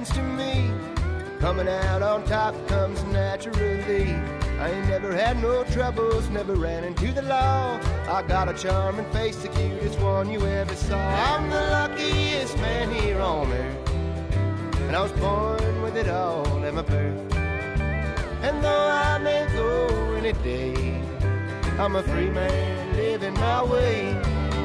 happens to me. Coming out on top comes naturally. I ain't never had no troubles, never ran into the law. I got a charming face, the cutest one you ever saw. I'm the luckiest man here on earth, and I was born with it all at my birth. And though I may go any day, I'm a free man living my way.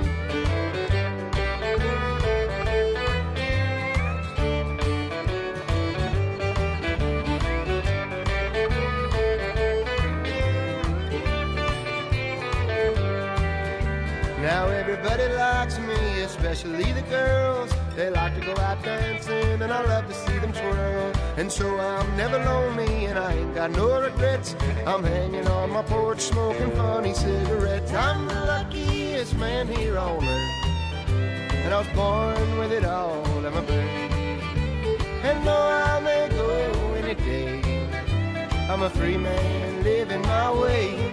Now everybody likes me, especially the girls. They like to go out dancing, and I love to see them twirl. And so I'm never lonely, and I ain't got no regrets. I'm hanging on my porch, smoking funny cigarettes. I'm the luckiest man here on earth, and I was born with it all at my birth. And though I may go any day, I'm a free man living my way.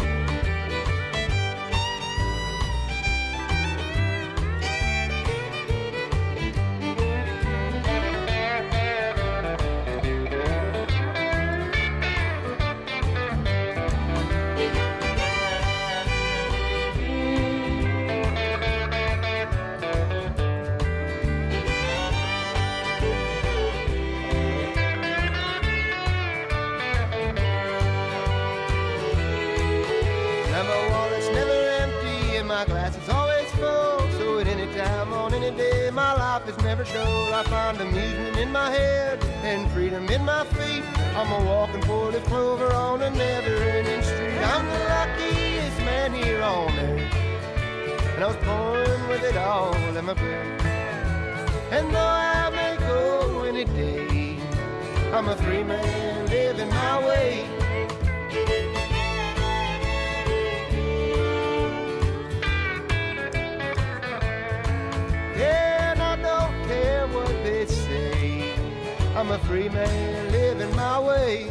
Is never dull. I find amusement in my head and freedom in my feet. I'm a walking four-leaf clover on a never-ending street. I'm the luckiest man here on earth, and I was born with it all at my birth. And though I may go any day, I'm a free man living my way. I'm a free man living my way.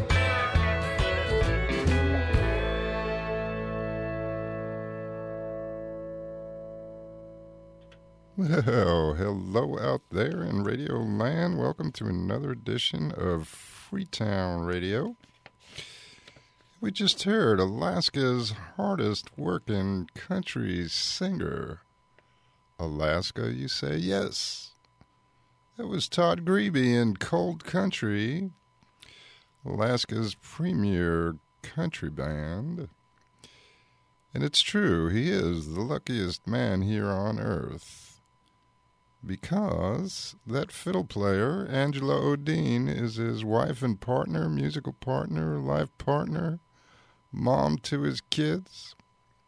Well, hello out there in Radio Land. Welcome to another edition of Freetown Radio. We just heard Alaska's hardest working country singer. Alaska, you say? Yes. That was Todd Grebe in Cold Country, Alaska's premier country band. And it's true, he is the luckiest man here on earth, because that fiddle player, Angela Odine, is his wife and partner, musical partner, life partner, mom to his kids.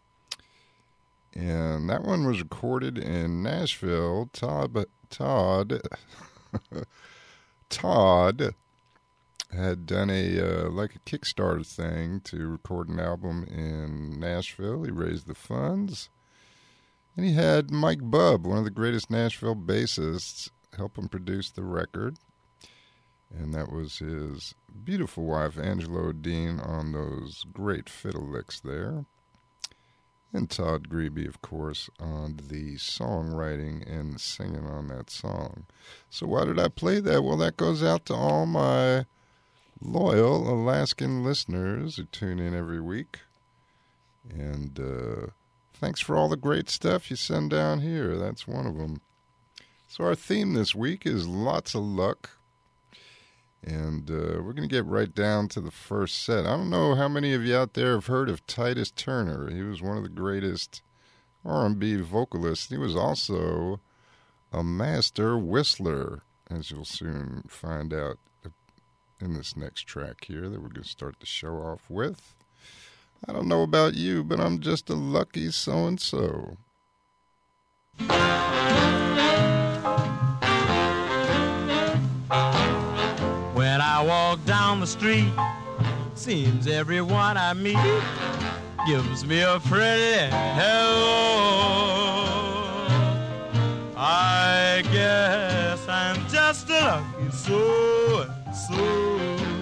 And that one was recorded in Nashville. Todd had done a Kickstarter thing to record an album in Nashville. He raised the funds, and he had Mike Bubb, one of the greatest Nashville bassists, help him produce the record. And that was his beautiful wife, Angela Odine, on those great fiddle licks there. And Todd Grebe, of course, on the songwriting and singing on that song. So why did I play that? Well, that goes out to all my loyal Alaskan listeners who tune in every week. And thanks for all the great stuff you send down here. That's one of them. So our theme this week is lots of luck. And we're going to get right down to the first set. I don't know how many of you out there have heard of Titus Turner. He was one of the greatest R&B vocalists. He was also a master whistler, as you'll soon find out in this next track here that we're going to start the show off with. I don't know about you, but I'm just a lucky so-and-so. When I walk down the street, seems everyone I meet gives me a pretty hello. I guess I'm just a lucky so-and-so.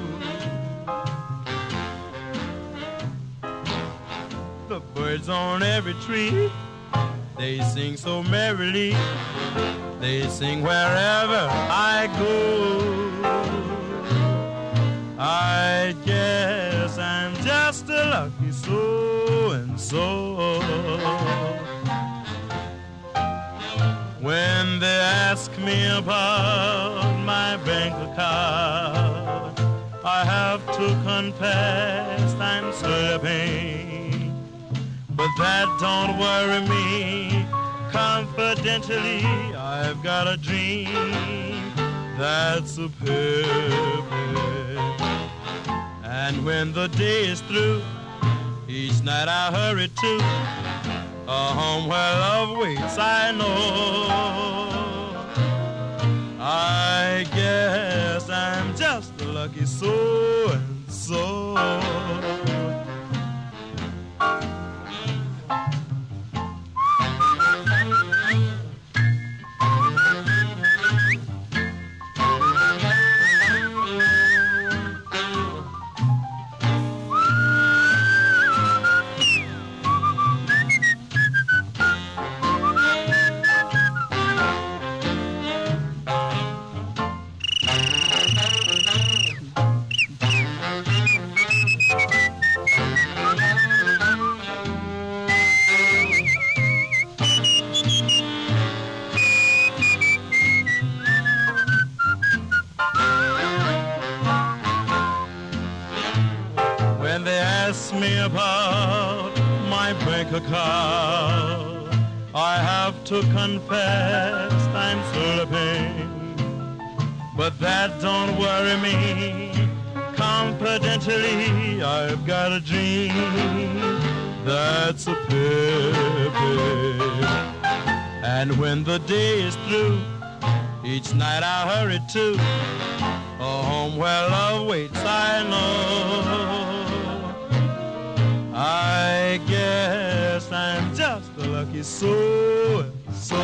The birds on every tree, they sing so merrily. They sing wherever I go. I guess I'm just a lucky so-and-so. When they ask me about my bank account, I have to confess I'm slipping. But that don't worry me. Confidentially, I've got a dream that's a perfect. And when the day is through, each night I hurry to a home where love waits, I know. I guess I'm just a lucky so-and-so. Me about my bank account, I have to confess I'm slipping. But that don't worry me. Confidentially, I've got a dream that's a perfect. And when the day is through, each night I hurry to a home where love waits, I know. I guess I'm just a lucky so-and-so.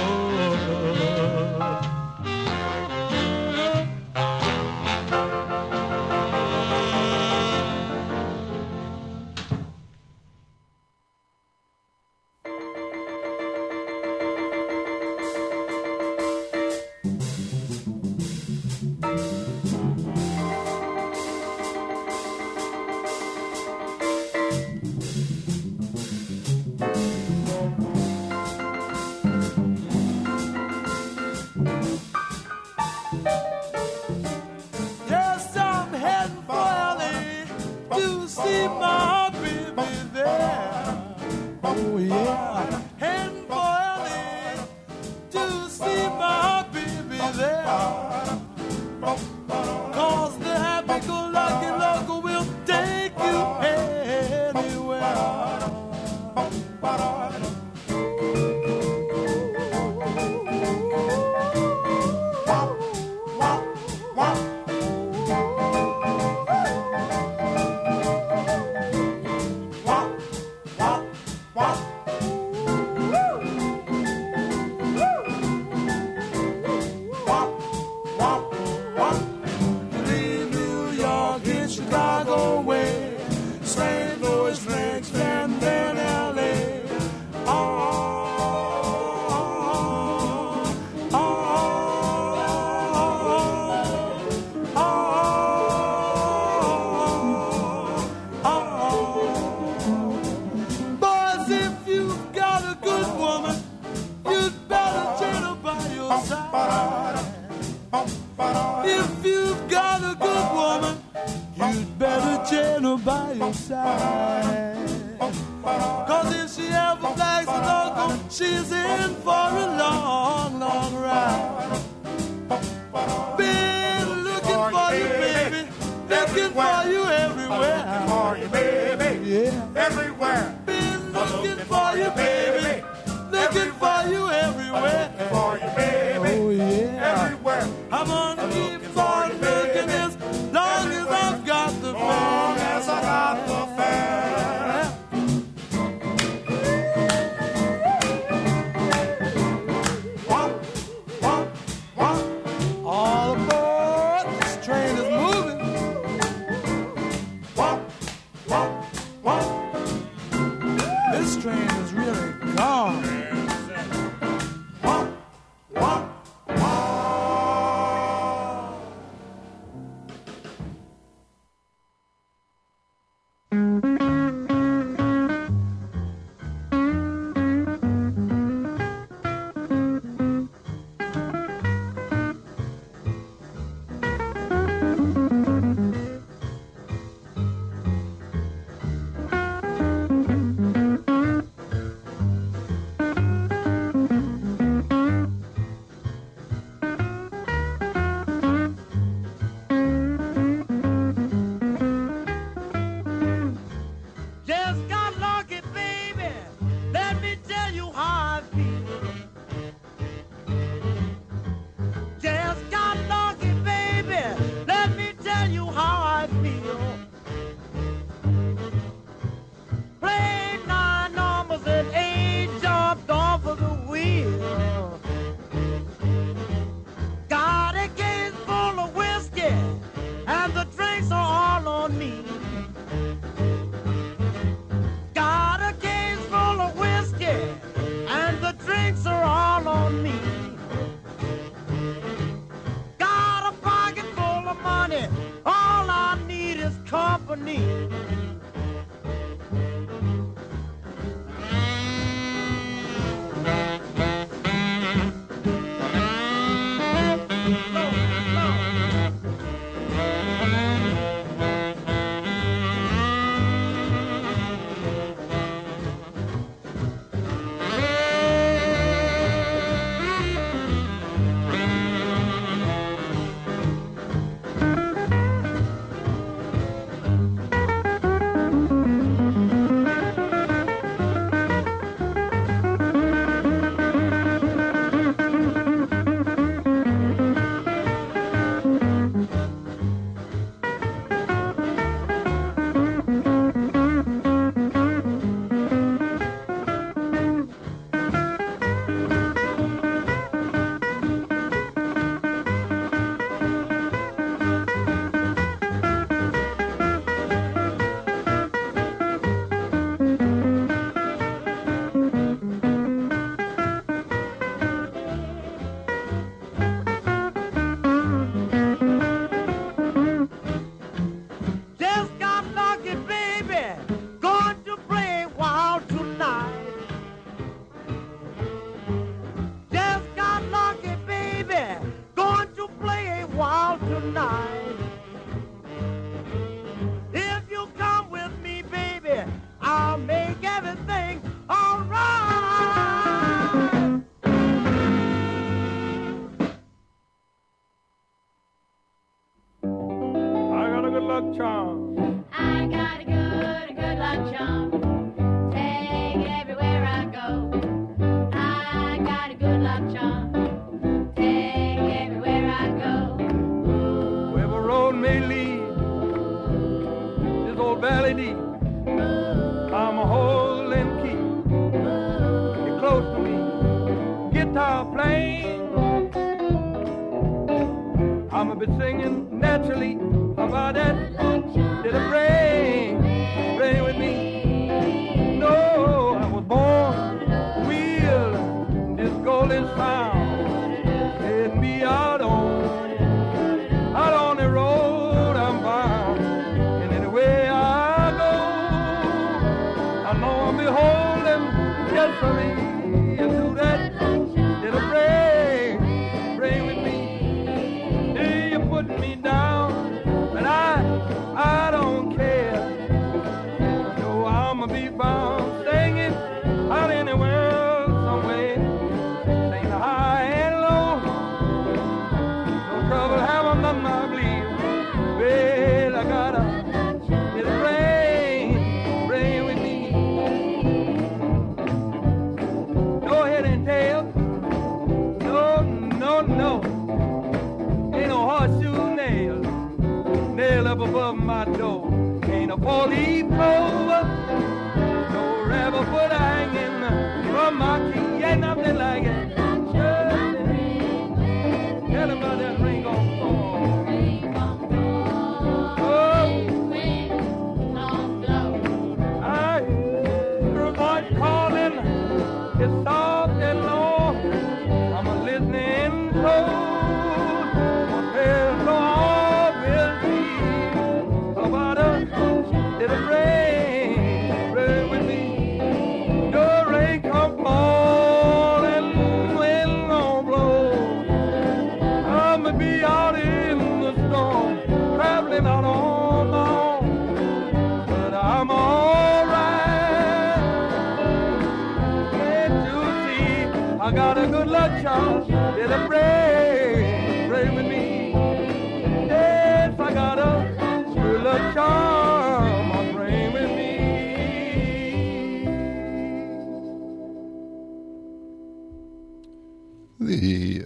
The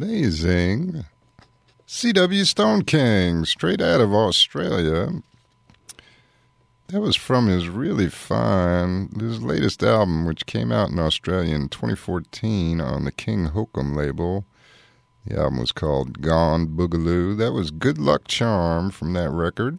amazing C.W. Stone King, straight out of Australia. That was from his his latest album, which came out in Australia in 2014 on the King Hokum label. The album was called Gone Boogaloo. That was Good Luck Charm from that record.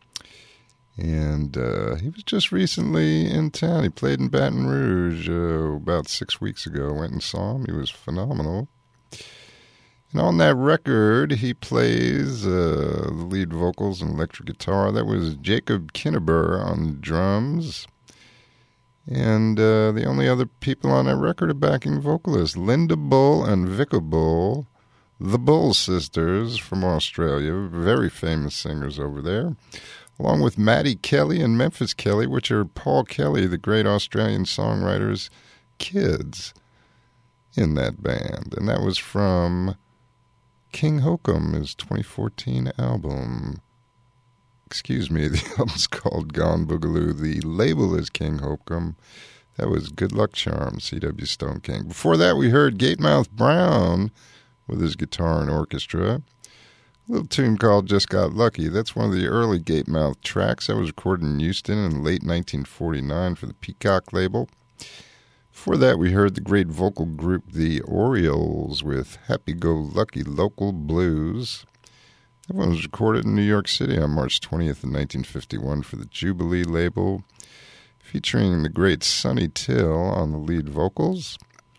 And he was just recently in town. He played in Baton Rouge about 6 weeks ago. Went and saw him. He was phenomenal. And on that record, he plays the lead vocals and electric guitar. That was Jacob Kinneber on drums. And the only other people on that record are backing vocalists, Linda Bull and Vicky Bull, the Bull sisters from Australia, very famous singers over there, along with Maddie Kelly and Memphis Kelly, which are Paul Kelly, the great Australian songwriter's kids in that band. And that was from King Hokum, his 2014 album. Excuse me, the album's called Gone Boogaloo. The label is King Hokum. That was Good Luck Charm, C.W. Stone King. Before that, we heard Gatemouth Brown with his guitar and orchestra. A little tune called Just Got Lucky. That's one of the early Gatemouth tracks. That was recorded in Houston in late 1949 for the Peacock label. Before that, we heard the great vocal group The Orioles with Happy-Go-Lucky Local Blues. That one was recorded in New York City on March 20th in 1951 for the Jubilee label, featuring the great Sonny Till on the lead vocals.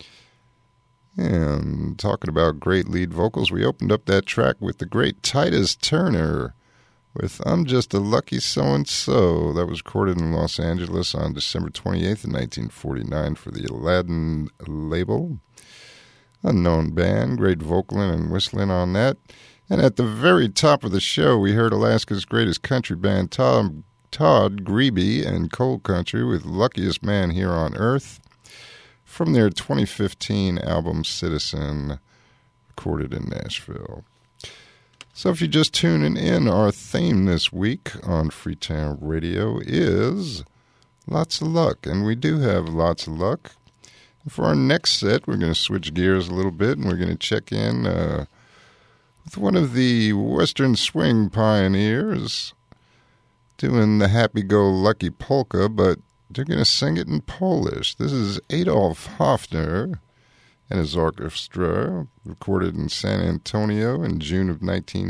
And talking about great lead vocals, we opened up that track with the great Titus Turner with I'm Just a Lucky So-and-So. That was recorded in Los Angeles on December 28th in 1949 for the Aladdin label. Unknown band, great vocaling and whistling on that. And at the very top of the show, we heard Alaska's greatest country band, Todd Grebe and Coal Country with Luckiest Man Here on Earth from their 2015 album Citizen, recorded in Nashville. So if you're just tuning in, our theme this week on Freetown Radio is Lots of Luck, and we do have lots of luck. And for our next set, we're going to switch gears a little bit, and we're going to check in with one of the Western swing pioneers doing the happy-go-lucky polka, but they're going to sing it in Polish. This is Adolf Hofner and his orchestra, recorded in San Antonio in June of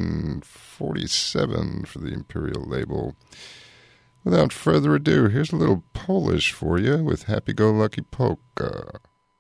1947 for the Imperial label. Without further ado, here's a little Polish for you with Happy-Go-Lucky Polka.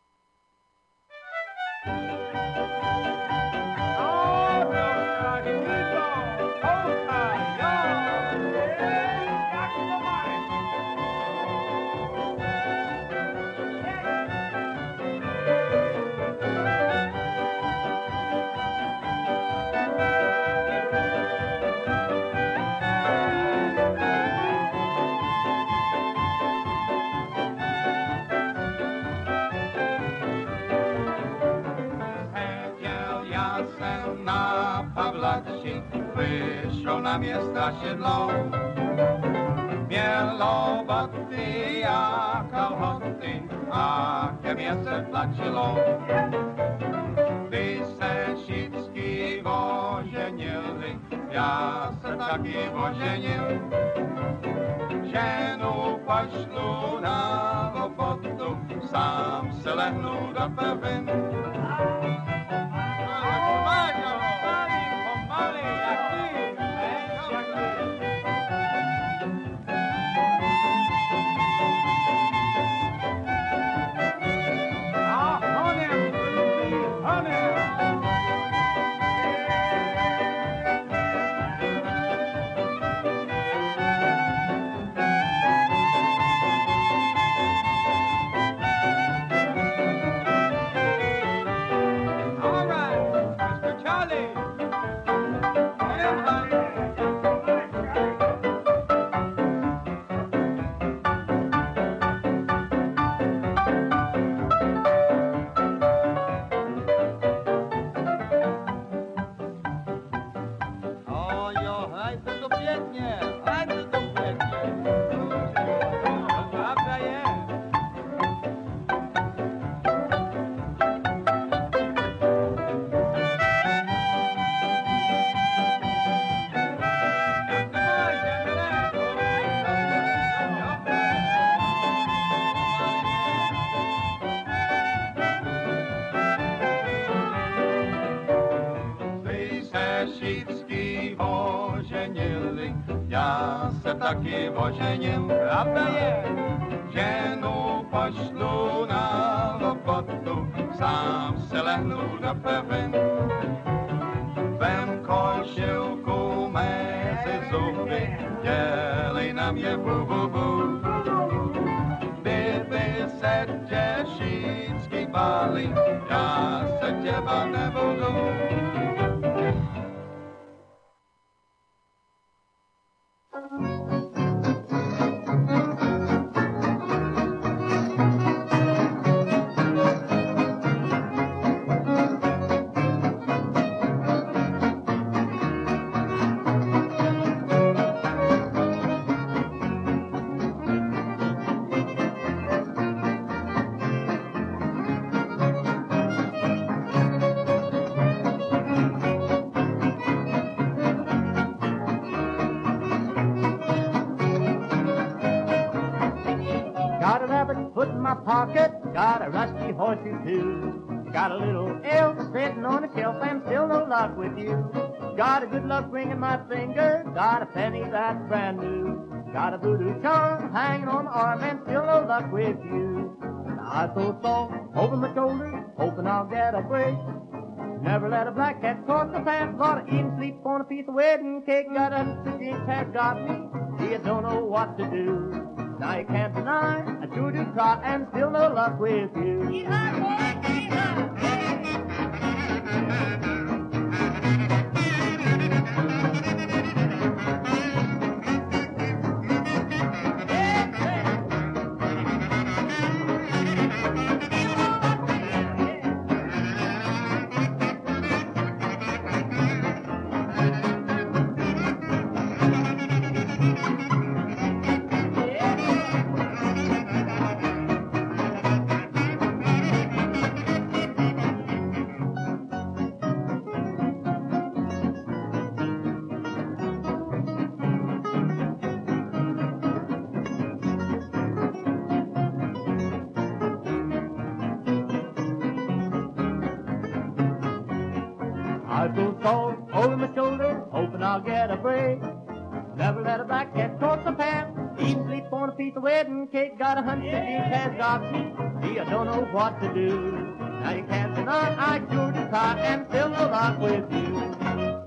Wyszło na miasta siedlą, mieloboty jak kochoty, a mięse placielą. Wysesicki wozienieli, ja se taki wozieniel, żenu poślu na robotu, sam se lehnu do pewien. Takie wożenie, prawda jest, żenu poślu na robotu, sam se lehnu do pewien. dam je boo boo boo. Bebe seče šitski bali, ja se tjeba ne budu. Got a rabbit foot in my pocket, got a rusty horseshoe too. Got a little elf sitting on a shelf and still no luck with you. Got a good luck ring in my finger, got a penny that's brand new. Got a voodoo charm hanging on my arm and still no luck with you. Now I throw salt over my shoulder, hoping I'll get a break. Never let a black cat cross the path, thought I'd even sleep on a piece of wedding cake. Got a jinx has got me, you don't know what to do. Now you can't deny, I sure do try, and still no luck with you. Yeehaw, boy, yeehaw, I throw salt over my shoulder, hoping I'll get a break. Never let a black cat cross the path, even sleep on a piece of wedding cake. Got a hunch that he has got me, gee, I don't know what to do. Now you can't deny, I sure do try, and still no luck with you.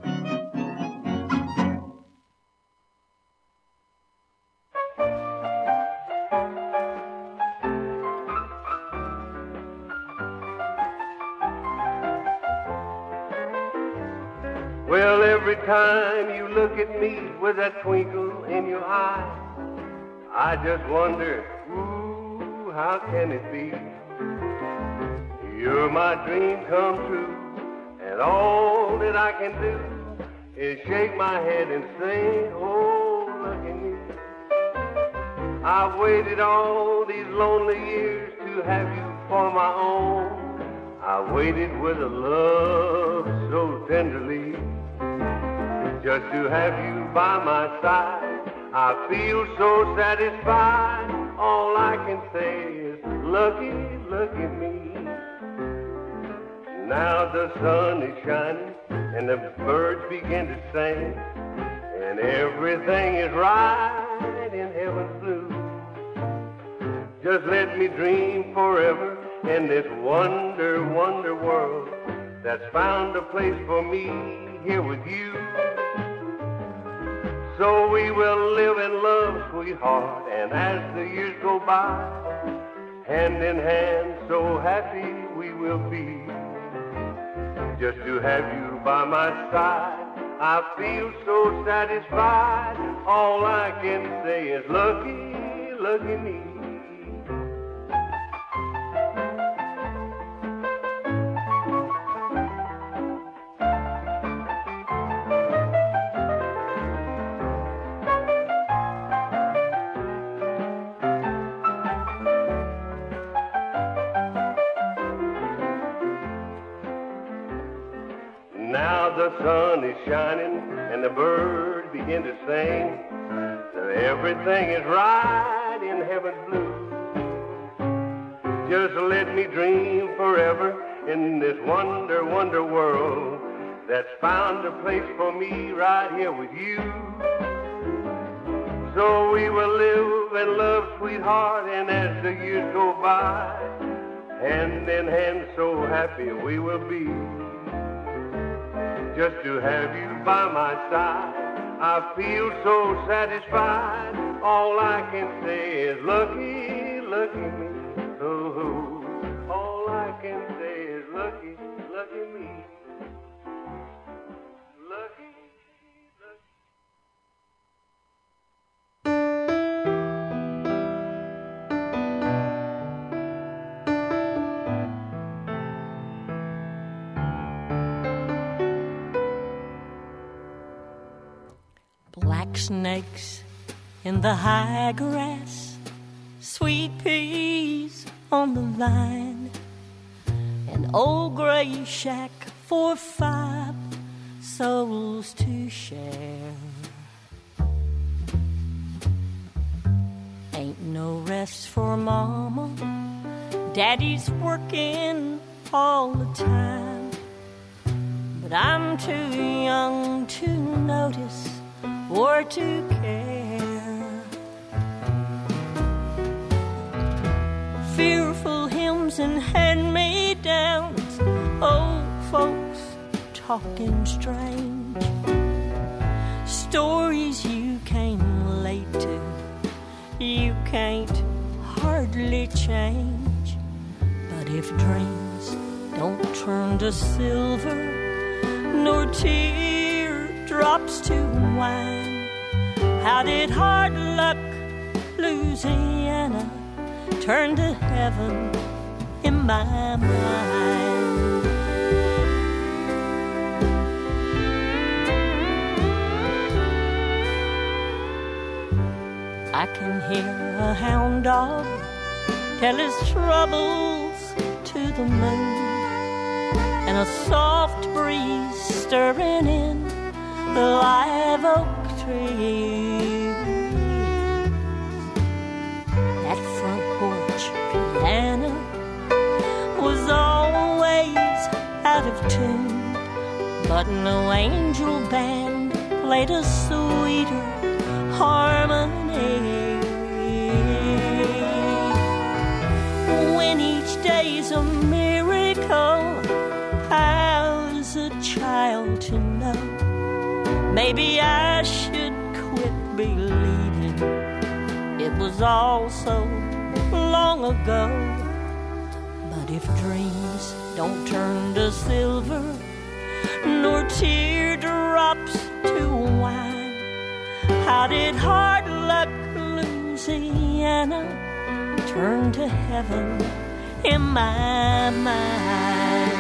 Well, every time you look at me with that twinkle in your eye, I just wonder, ooh, how can it be? You're my dream come true, and all that I can do is shake my head and say, oh, look at me. I've waited all these lonely years to have you for my own. I waited with a love so tenderly, just to have you by my side. I feel so satisfied. All I can say is, looky, look at me. Now the sun is shining and the birds begin to sing, and everything is right in heaven's blue. Just let me dream forever in this wonder, wonder world that's found a place for me here with you. So we will live in love, sweetheart, and as the years go by, hand in hand, so happy we will be. Just to have you by my side, I feel so satisfied. All I can say is, looky, look at me. Now the sun is shining and the birds begin to sing, so everything is right in heaven's blue. Just let me dream forever in this wonder, wonder world that's found a place for me right here with you. So we will live and love, sweetheart, and as the years go by, hand in hand, so happy we will be. Just to have you by my side, I feel so satisfied. All I can say is lucky, lucky me. Oh, all I can say is lucky, lucky me. Lucky, lucky. Black snakes in the high grass, sweet peas on the vine, an old gray shack for 5 souls to share. Ain't no rest for mama, daddy's working all the time, but I'm too young to notice or to care. Fearful hymns and hand-me-downs, old folks talking strange, stories you came late to, you can't hardly change. But if dreams don't turn to silver, nor teardrops to wine, how did hard luck, Louisiana, turn to heaven in my mind? I can hear a hound dog tell his troubles to the moon, and a soft breeze stirring in the live oak trees. That front porch piano was always out of tune, but no angel band played a sweeter harmony. When each day's a miracle, how's a child to know? Maybe I should quit believing it was all so long ago. But if dreams don't turn to silver, nor teardrops to wine, how did hard luck, Louisiana, turn to heaven in my mind?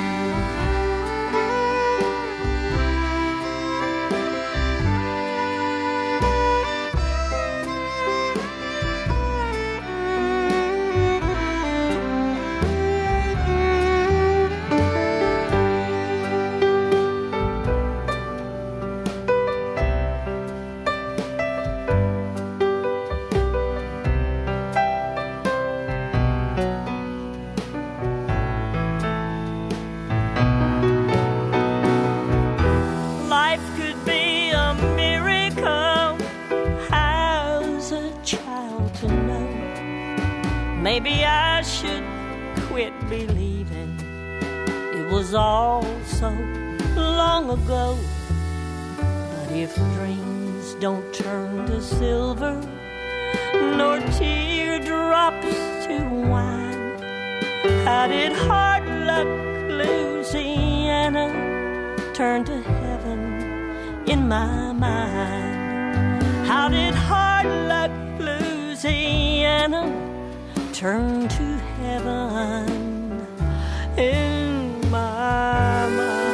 Maybe I should quit believing it was all so long ago. But if dreams don't turn to silver, nor teardrops to wine, how did hard luck, Louisiana, turn to heaven in my mind? How did hard luck, Louisiana, turn to heaven in my mind?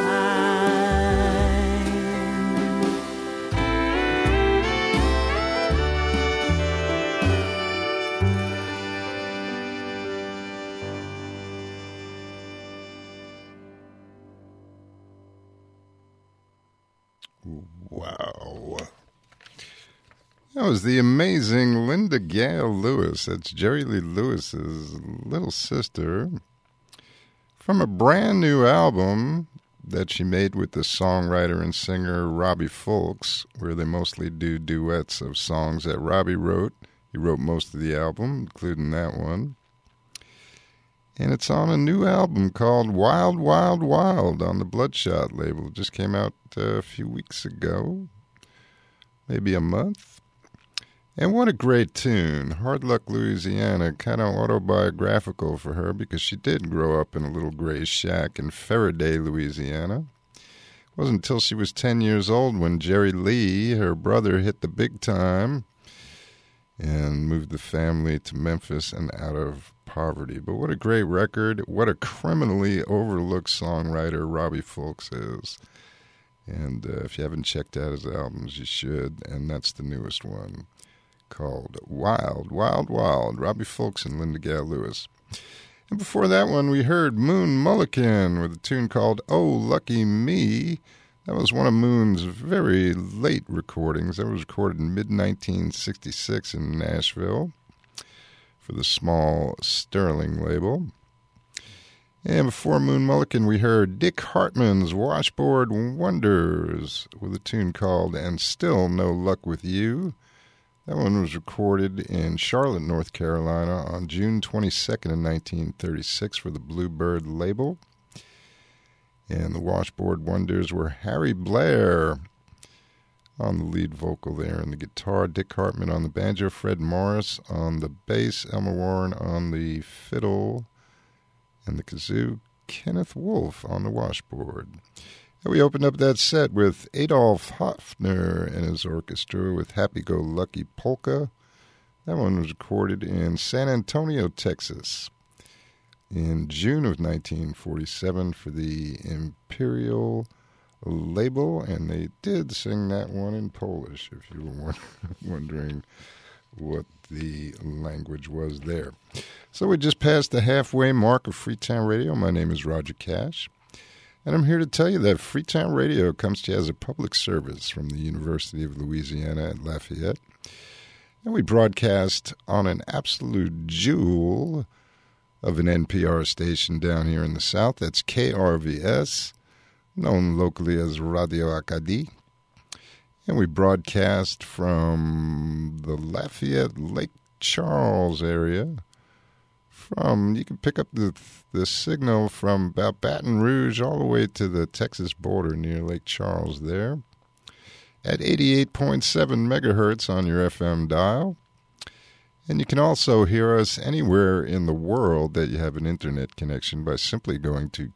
Wow. That was the amazing Linda Gale Lewis. That's Jerry Lee Lewis's little sister, from a brand new album that she made with the songwriter and singer Robbie Fulks, where they mostly do duets of songs that Robbie wrote. He wrote most of the album, including that one. And it's on a new album called Wild, Wild, Wild on the Bloodshot label. It just came out a few weeks ago, maybe a month. And what a great tune. Hard Luck Louisiana, kind of autobiographical for her because she did grow up in a little gray shack in Faraday, Louisiana. It wasn't until she was 10 years old when Jerry Lee, her brother, hit the big time and moved the family to Memphis and out of poverty. But what a great record. What a criminally overlooked songwriter Robbie Fulks is. And if you haven't checked out his albums, you should. And that's the newest one, called Wild, Wild, Wild, Robbie Fulks and Linda Gale Lewis. And before that one, we heard Moon Mullican with a tune called Oh, Lucky Me. That was one of Moon's very late recordings. That was recorded in mid-1966 in Nashville for the small Sterling label. And before Moon Mullican, we heard Dick Hartman's Washboard Wonders with a tune called And Still No Luck With You. That one was recorded in Charlotte, North Carolina on June 22nd in 1936 for the Bluebird label. And the Washboard Wonders were Harry Blair on the lead vocal there and the guitar, Dick Hartman on the banjo, Fred Morris on the bass, Elmer Warren on the fiddle, and the kazoo, Kenneth Wolf on the washboard. And we opened up that set with Adolf Hoffner and his orchestra with Happy-Go-Lucky Polka. That one was recorded in San Antonio, Texas in June of 1947 for the Imperial label, and they did sing that one in Polish, if you were wondering what the language was there. So we just passed the halfway mark of Freetown Radio. My name is Roger Cash, and I'm here to tell you that Freetown Radio comes to you as a public service from the University of Louisiana at Lafayette, and we broadcast on an absolute jewel of an NPR station down here in the South. That's KRVS, known locally as Radio Acadie. And we broadcast from the Lafayette Lake Charles area. You can pick up the signal from about Baton Rouge all the way to the Texas border near Lake Charles there at 88.7 megahertz on your FM dial. And you can also hear us anywhere in the world that you have an internet connection by simply going to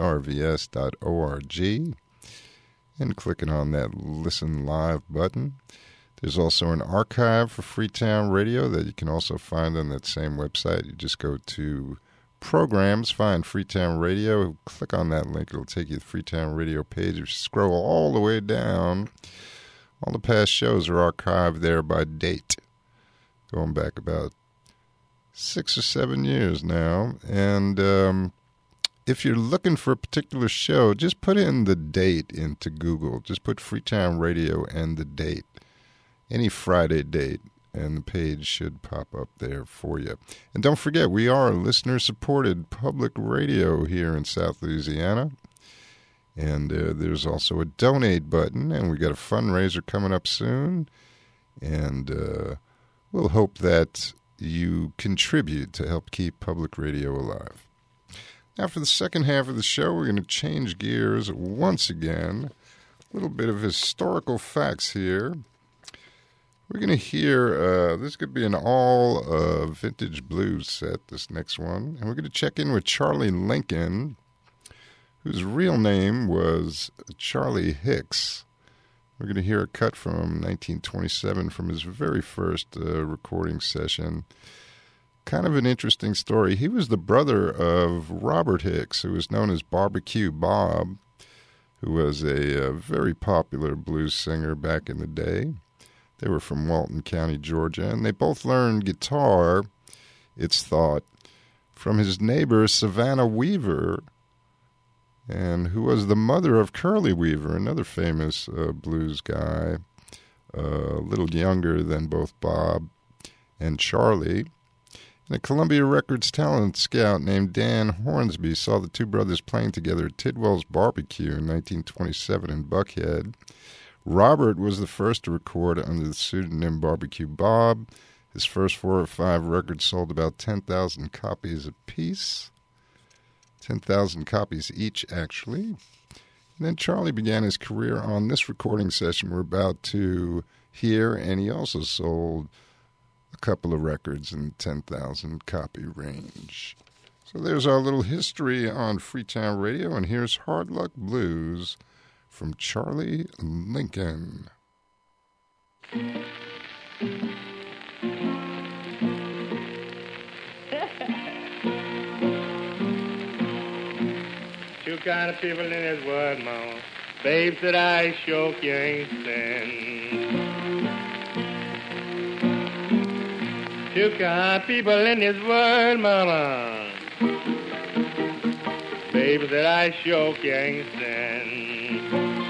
krvs.org and clicking on that Listen Live button. There's also an archive for Freetown Radio that you can also find on that same website. You just go to Programs, find Freetown Radio, click on that link. It'll take you to the Freetown Radio page. If you scroll all the way down, all the past shows are archived there by date, going back about 6 or 7 years now. And if you're looking for a particular show, just put in the date into Google. Just put Freetown Radio and the date, any Friday date, and the page should pop up there for you. And don't forget, we are a listener-supported public radio here in South Louisiana. And there's also a donate button, and we got a fundraiser coming up soon. And we'll hope that you contribute to help keep public radio alive. Now, for the second half of the show, we're going to change gears once again. A little bit of historical facts here. We're going to hear, this could be an all vintage blues set, this next one. And we're going to check in with Charlie Lincoln, whose real name was Charlie Hicks. We're going to hear a cut from 1927 from his very first recording session. Kind of an interesting story. He was the brother of Robert Hicks, who was known as Barbecue Bob, who was a very popular blues singer back in the day. They were from Walton County, Georgia, and they both learned guitar, it's thought, from his neighbor Savannah Weaver, and who was the mother of Curly Weaver, another famous blues guy, a little younger than both Bob and Charlie. And a Columbia Records talent scout named Dan Hornsby saw the two brothers playing together at Tidwell's Barbecue in 1927 in Buckhead. Robert was the first to record under the pseudonym Barbecue Bob. His first 4 or 5 records sold about 10,000 copies apiece. 10,000 copies each, actually. And then Charlie began his career on this recording session we're about to hear, and he also sold a couple of records in the 10,000 copy range. So there's our little history on Freetown Radio, and here's Hard Luck Blues from Charlie Lincoln. Two kind of people in this world, mama. Babes that I sure you ain't seen. Two kind of people in this world, mama. Babes that I sure you ain't seen.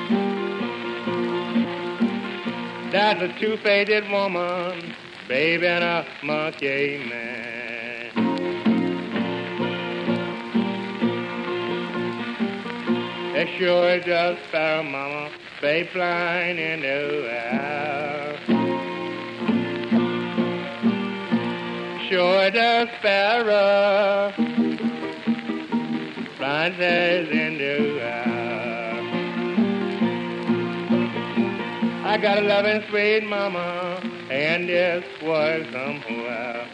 That's a two-faced woman, baby, and a monkey man. It sure does sparrow, mama, babe flying in the air. Sure does sparrow, flying says in the air. I got a loving sweet mama, and this was somewhere.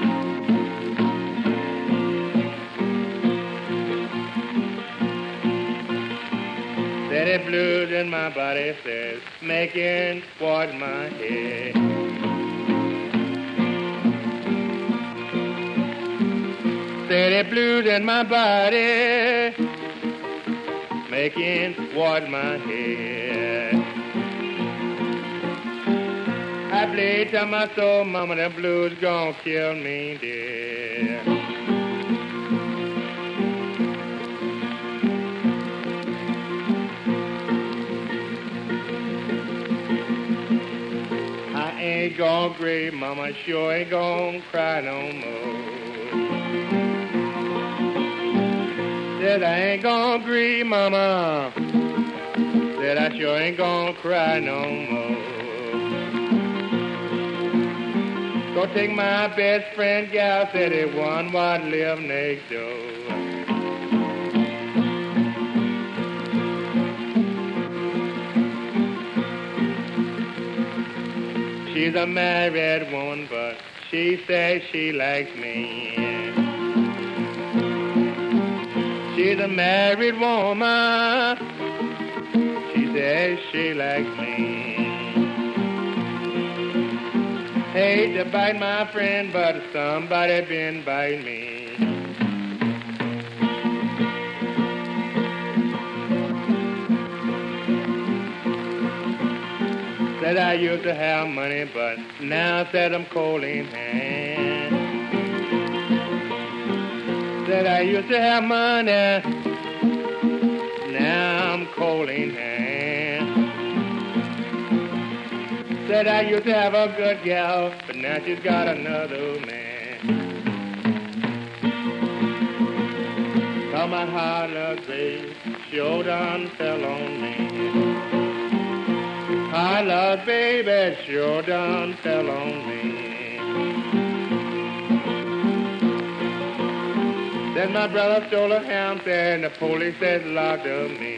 Steady blues in my body says, making towards my head. Steady blues in my body, making towards my head. I bleed to my soul, mama, the blues gon' kill me dead. Ain't gonna grieve, mama, sure ain't gonna cry no more. Said I ain't gonna grieve, mama. Said I sure ain't gonna cry no more. Go take my best friend gal, said it one what live next door. She's a married woman, but she says she likes me. She's a married woman. She says she likes me. Hate to bite my friend, but somebody been biting me. Said I used to have money, but now said I'm cold in hand. Said I used to have money, now I'm cold in hand. Said I used to have a good gal, but now she's got another man. Cause my hard luck, babe, sure done fell on me. I love baby, sure done fell on me. Then my brother stole a ham, and the police said locked up me.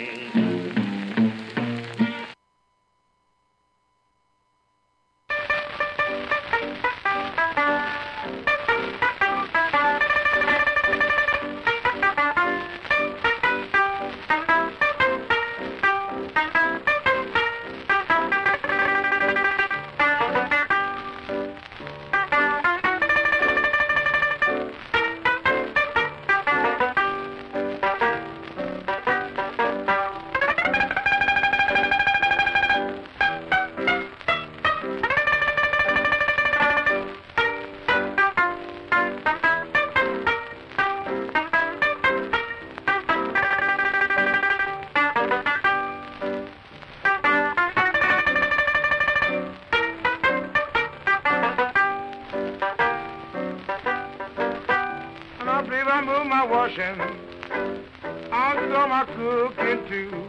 Also my cooking too.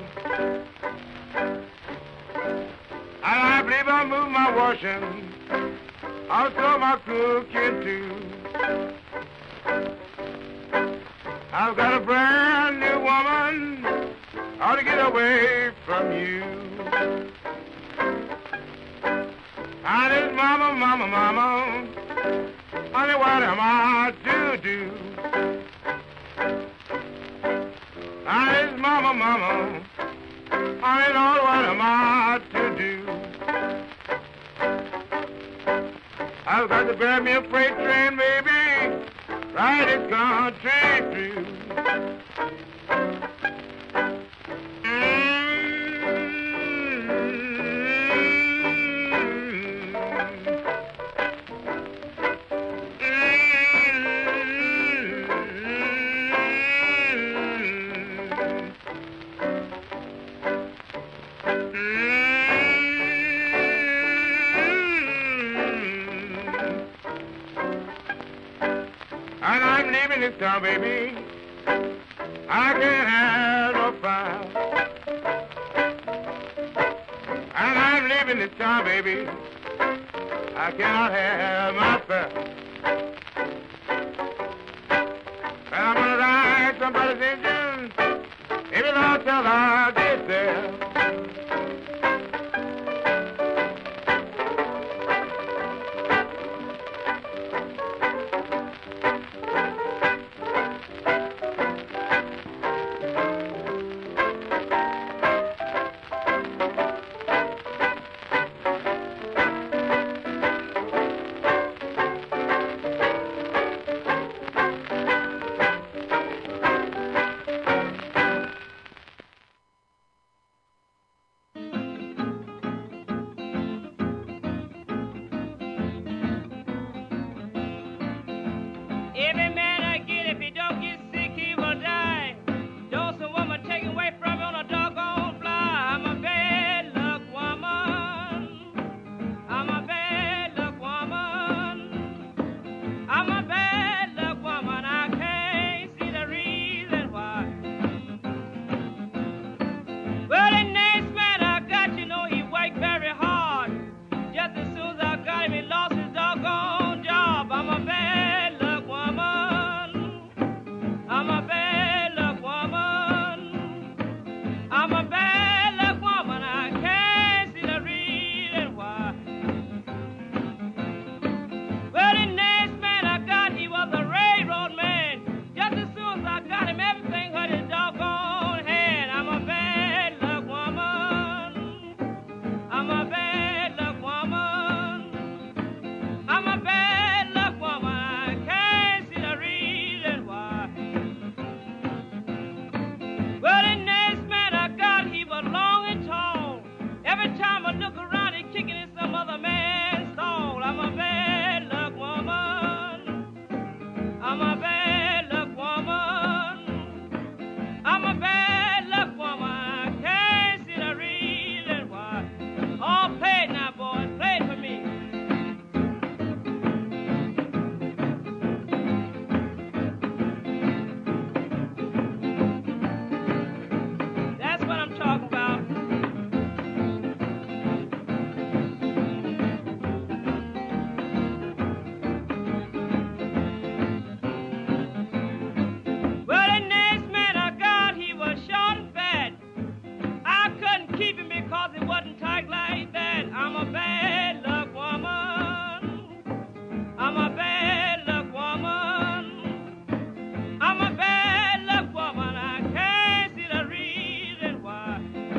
I believe I move my washing. Also my cooking too. I've got a brand new woman. Ought to get away from you. I just mama. Honey, what am I to do? Honey, mama, mama. Honey, Lord, what am I to do? I've got to bear me a freight train, baby, ride this country through. And I'm leaving this town, baby. I can't have no fire. And I'm leaving this town, baby. I cannot have my fare. And I'm gonna ride somebody's engine every long till I get there. Every man I get, if he don't get sick, he will die. Don't some woman take away from me on a doggone fly. I'm a bad luck woman. I'm a bad luck woman. I'm a bad luck woman. I can't see the reason why. Well, the next man I got, you know, he worked very hard. Just as soon as I got him, he lost his doggone job. I'm a bad luck woman. I'm a bad luck woman. I'm a bad luck woman. I can't see the reason why. Well, the next man I got, he was a railroad man. Just as soon as I got him, everything hurt his doggone hand. I'm a bad luck woman. I'm a bad luck woman. I'm a bad luck woman. I can't see the reason why. Well, the next man I got, he was long and tall. Every time I look around, he kicking in some other man's stall. I'm a bad luck woman. I'm a bad luck woman. I'm a bad luck woman. I can't see the reason why. Oh, play it now, boys. Play it for me. That's what I'm talking about. Well, the next man I got, he was short and fat. I couldn't keep him because he wasn't tight like that. I'm a bad luck woman. I'm a bad luck woman. I'm a bad luck woman. I can't see the reason why.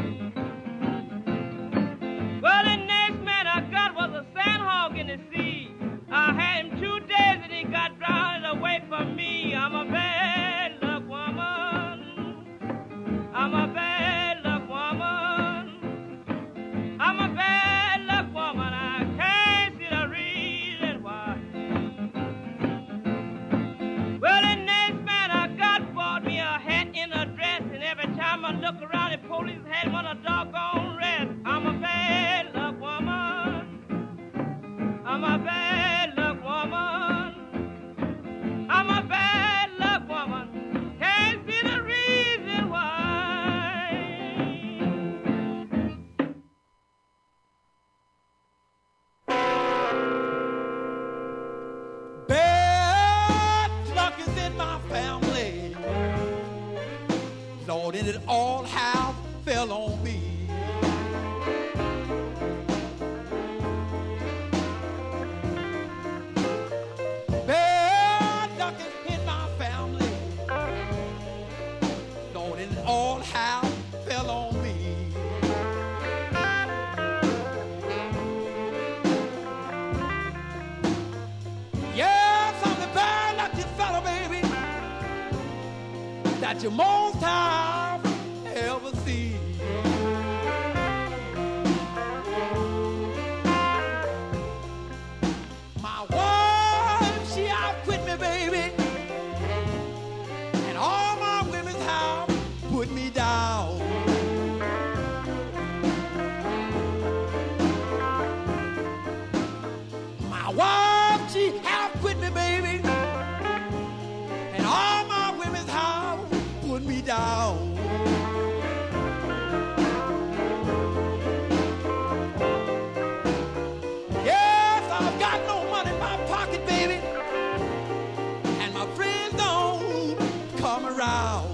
Well, the next man I got was a sandhog in the sea. I had him 2 days and he got drowned away from me. I'm a bad luck woman. I'm a bad luck woman. I'm a bad luck woman. I can't see the reason why. Well, the next man I got bought me a hat and a dress, and every time I look around, the police had him on a doggone rest. I'm a bad luck woman. I'm a bad luck woman. I'm a bad luck woman. Can't see the reason why. Bad luck is in my family. Lord, and it all have fell on me. that you most have ever seen. My wife, she outquit me, baby, and all my women's have put me down. My wife, she outquit me, baby, and all my women's have put me down. Yes, I've got no money in my pocket, baby, and my friends don't come around.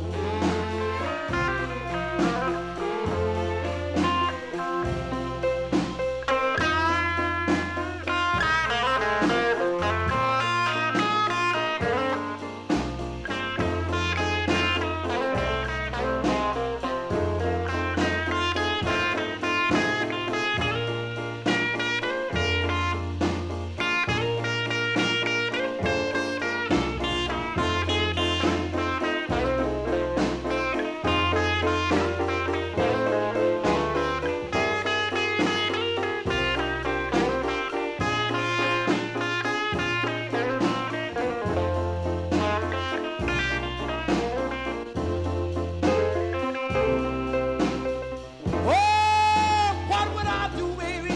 Oh, what would I do, baby,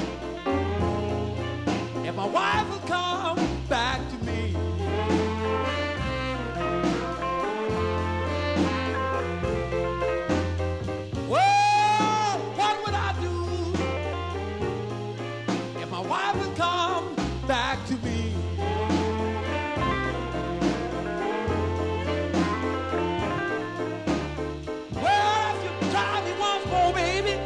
if my wife would come back to me? Well, what would I do if my wife would come back to me? Well, if you try me once more, baby,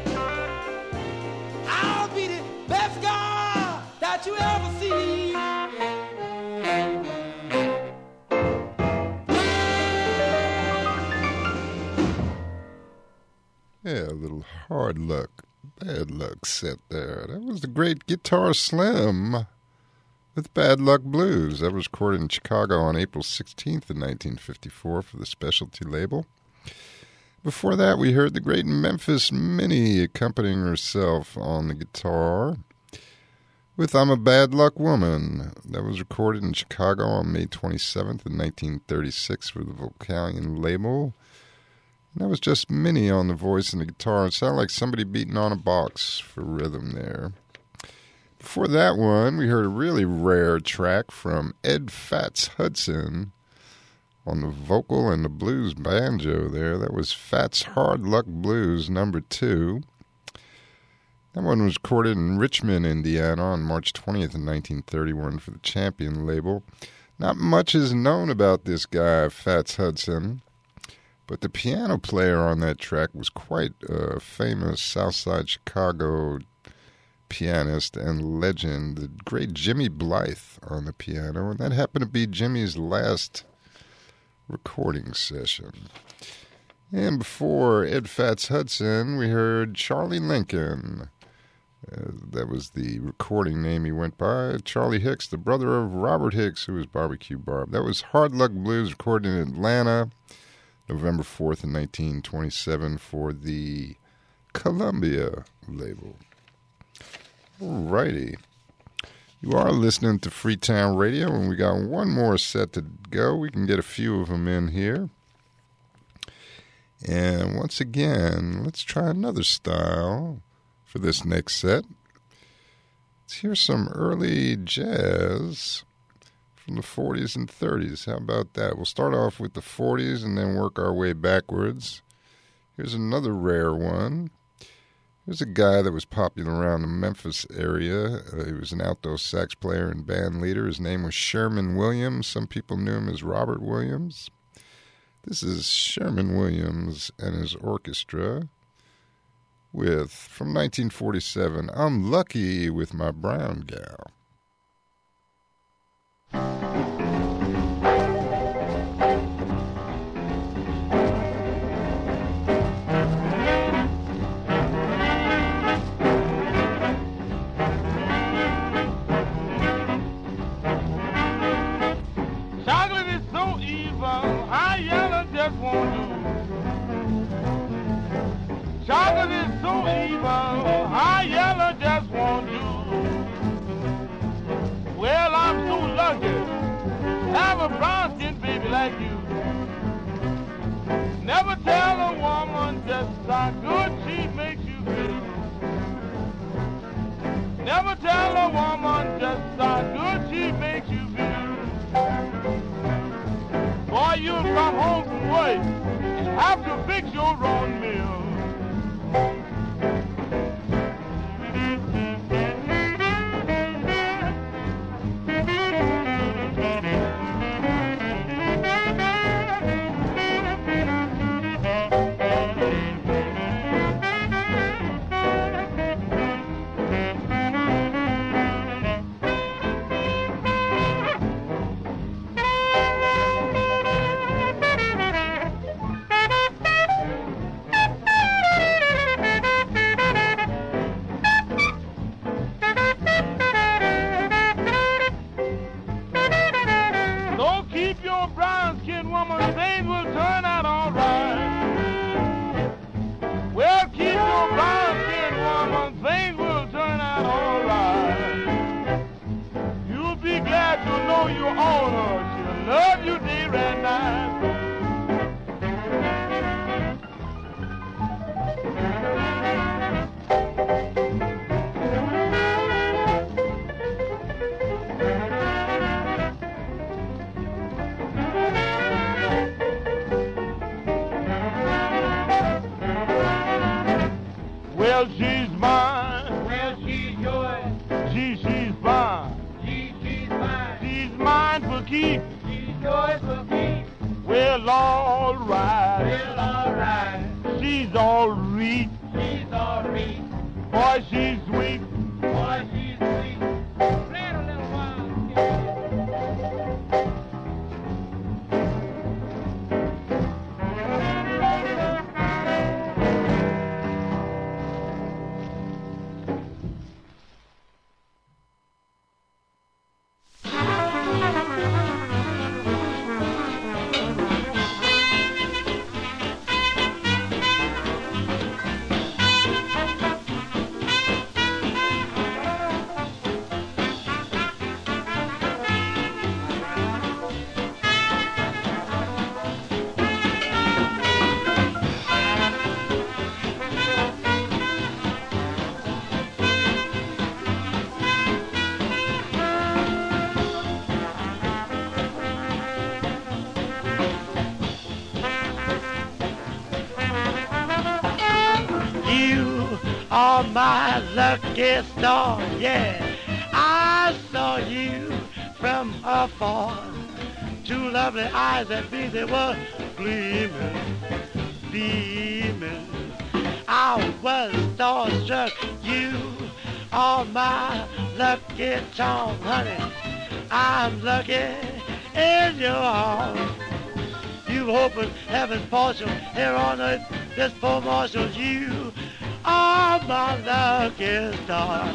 I'll be the best guy that you ever see. Yeah, a little hard luck, bad luck set there. That was the great Guitar Slim with Bad Luck Blues. That was recorded in Chicago on April 16th of 1954 for the Specialty label. Before that, we heard the great Memphis Minnie accompanying herself on the guitar with I'm a Bad Luck Woman. That was recorded in Chicago on May 27th of 1936 for the Vocalion label. And that was just Minnie on the voice and the guitar. It sounded like somebody beating on a box for rhythm there. Before that one, we heard a really rare track from Ed Fats Hudson on the vocal and the blues banjo there. That was Fats Hard Luck Blues number 2. That one was recorded in Richmond, Indiana on March 20th of 1931 for the Champion label. Not much is known about this guy, Fats Hudson, but the piano player on that track was quite a famous Southside Chicago pianist and legend, the great Jimmy Blythe on the piano, and that happened to be Jimmy's last recording session. And before Ed Fats Hudson, we heard Charlie Lincoln. That was the recording name he went by. Charlie Hicks, the brother of Robert Hicks, who was Barbecue Barb. That was Hard Luck Blues, recorded in Atlanta, November 4th in 1927 for the Columbia label. Alrighty. You are listening to Freetown Radio, and we got one more set to go. We can get a few of them in here. And once again, let's try another style for this next set. Let's hear some early jazz from the 40s and 30s. How about that? We'll start off with the 40s and then work our way backwards. Here's another rare one. Here's a guy that was popular around the Memphis area. He was an alto sax player and band leader. His name was Sherman Williams. Some people knew him as Robert Williams. This is Sherman Williams and his orchestra with, from 1947, I'm Lucky with My Brown Gal. Chocolate is so evil, I yell yellow just won't do. Chocolate is so evil, high yellow just won't do. Well, I'm so lucky to have a brown skin baby like you. Never tell a woman just how good she makes you feel. Never tell a woman just how good she makes you feel. Boy, you'll come home from work and have to fix your own meal. Well, she's mine. Well, she's yours. She's mine. She's mine. She's mine for keep. She's yours for keep. Well, all right. Well, all right. She's all right. She's all right. Boy, she's sweet. Boy, she's sweet. Play it a little while. are my lucky star, yeah. I saw you from afar. Two lovely eyes that beat, they were gleaming, beaming. I was starstruck, you are my lucky charm, honey. I'm lucky in your arms. You opened heaven's portal here on earth, this poor Marshall, you are my lucky star.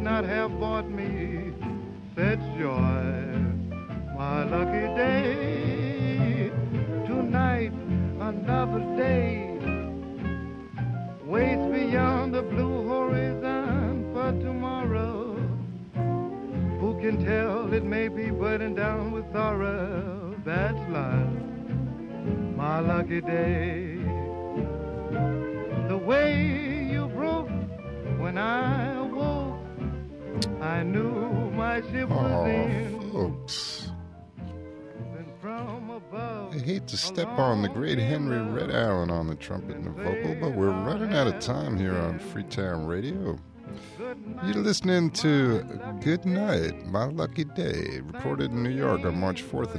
not have bought me such joy. My lucky day, tonight another day waits beyond the blue horizon for tomorrow. Who can tell, it may be burdened down with sorrow. That's life, my lucky day. The way you broke when I awoke, I knew my ship was in. Folks, Then from above, I hate to step on the great Henry Red Allen on the trumpet and the vocal, but we're running out of time here on Freetown Radio. You're listening to Good Night, My Lucky Day, recorded in New York on March 4th of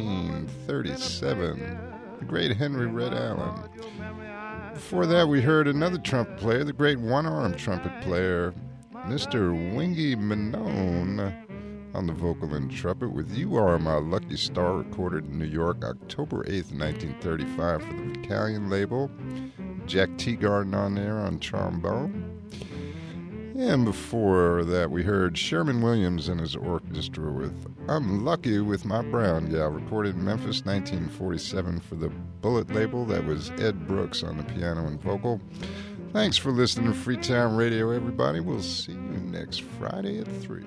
1937. The great Henry Red Allen. Before that, we heard another trumpet player, the great one-armed trumpet player, Mr. Wingy Manone, on the vocal and trumpet with You Are My Lucky Star, recorded in New York, October 8th, 1935, for the Recallion label. Jack Teagarden on there on trombone. And before that, we heard Sherman Williams and his orchestra with I'm Lucky with My Brown Gal, recorded in Memphis, 1947, for the Bullet label. That was Ed Brooks on the piano and vocal. Thanks for listening to Freetown Radio, everybody. We'll see you next Friday at 3.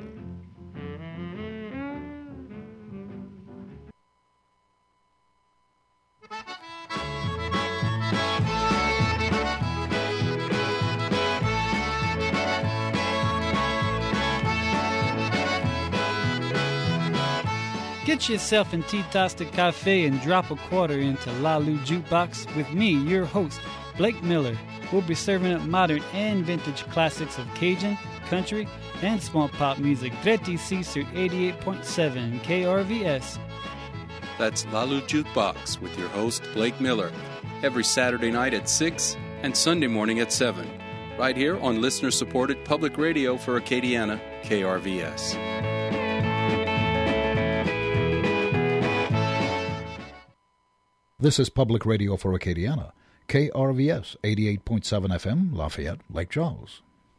Get yourself in T-Tosta Cafe and drop a quarter into Lalu Jukebox with me, your host, Blake Miller. We'll be serving up modern and vintage classics of Cajun, country, and small pop music. Treti Caesar 88.7 KRVS. That's Lalu Jukebox with your host, Blake Miller, every Saturday night at 6 and Sunday morning at 7, right here on listener-supported public radio for Acadiana, KRVS. This is Public Radio for Acadiana, KRVS 88.7 FM, Lafayette, Lake Charles.